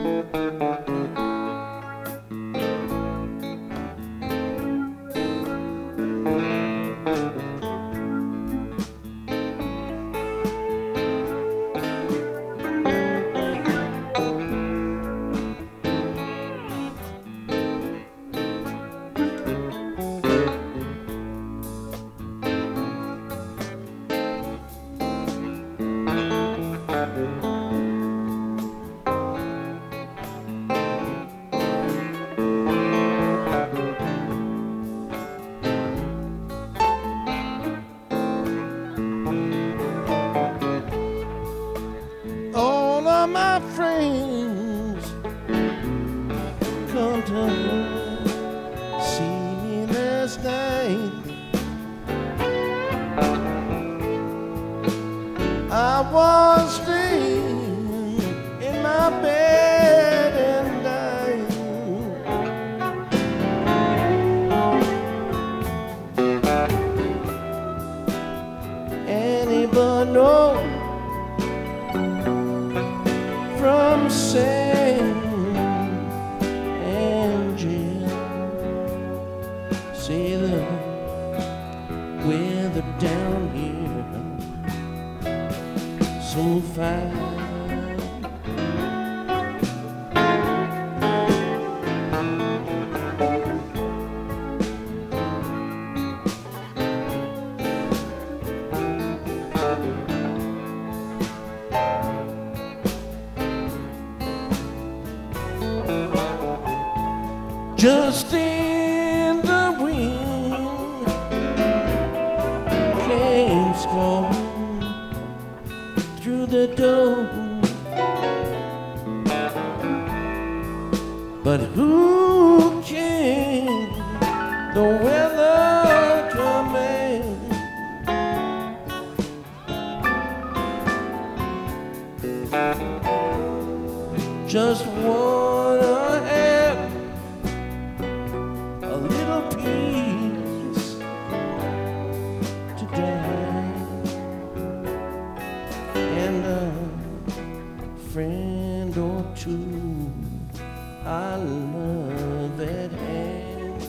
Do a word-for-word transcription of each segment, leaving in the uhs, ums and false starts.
All of my friends come to see me last night. I was staying in my bed and dying. Anybody know from San Angel? Say the weather down here so fine. Just in the wind came squalling through the door. But who can the weather command? Just wanna have a little peace today, and a friend or two. I love that hand.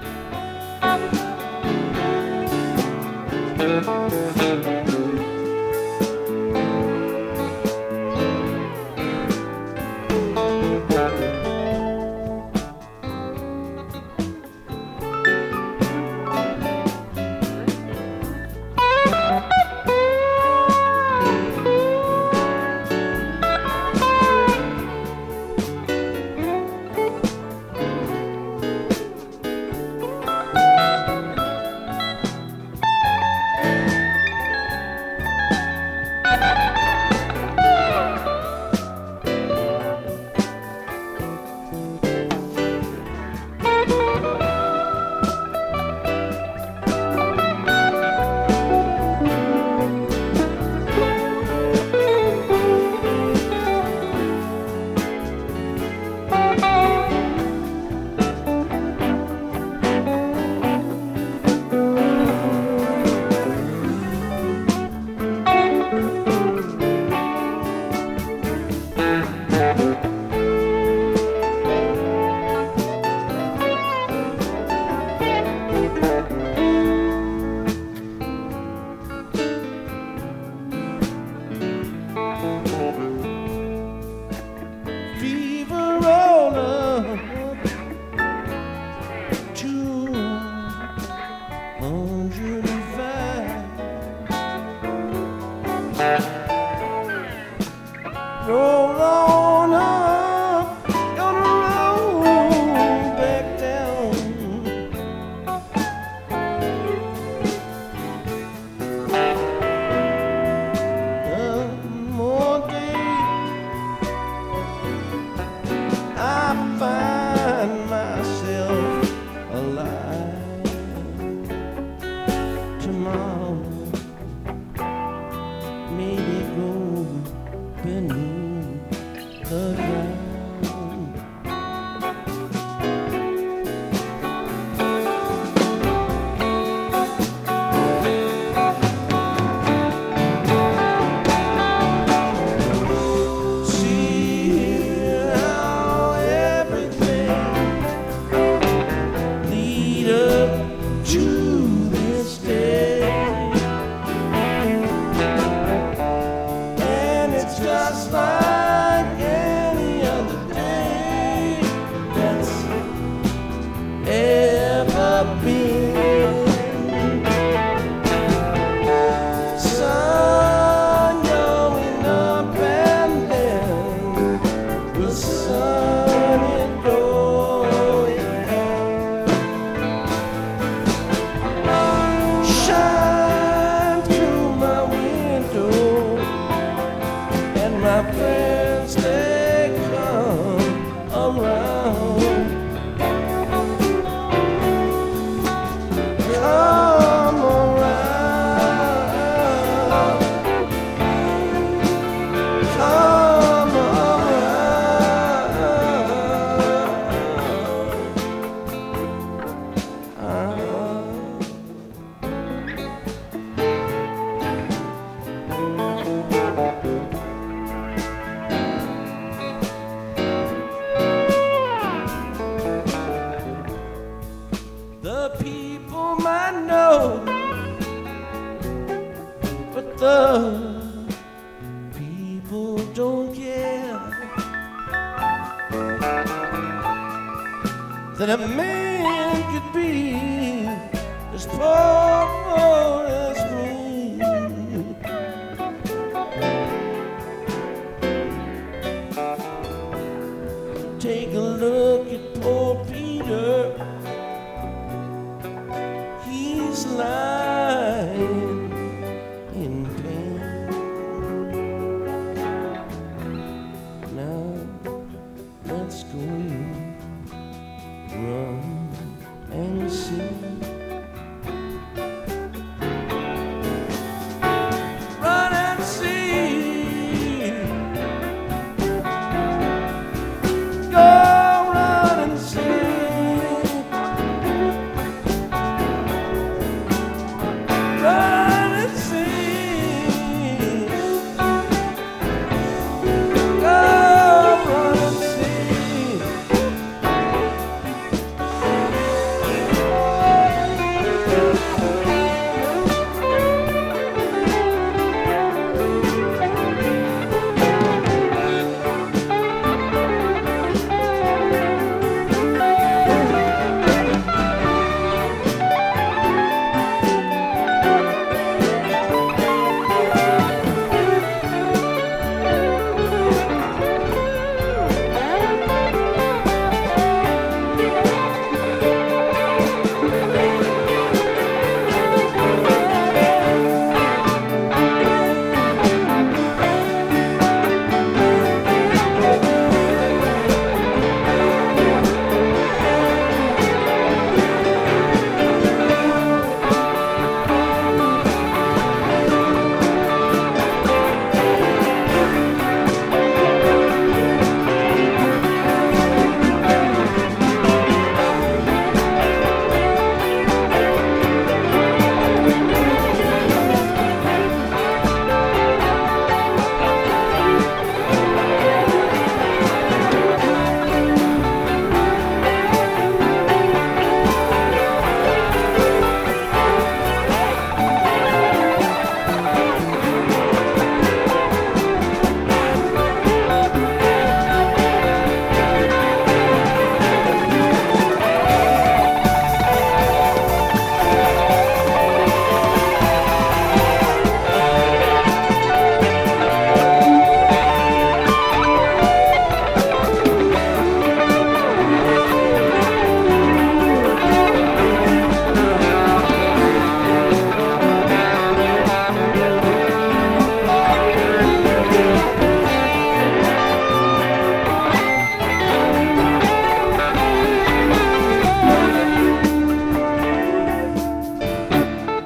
Fever roll up to one hundred five. Roll on up, gonna roll back down. One more day sun is going down. Shine through my window, and my friends they come around. Come around, come The people might know, but the people don't care that a man could be as poor as me. Take a look at poor Peter.